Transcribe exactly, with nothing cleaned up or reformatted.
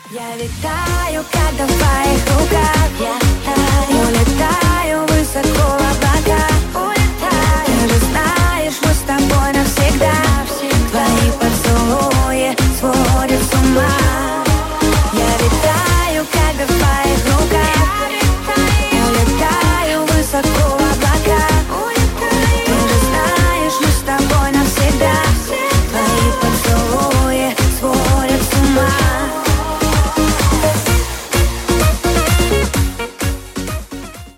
Я витаю, как в твоих руках. Я таю, улетаю высоко в облака.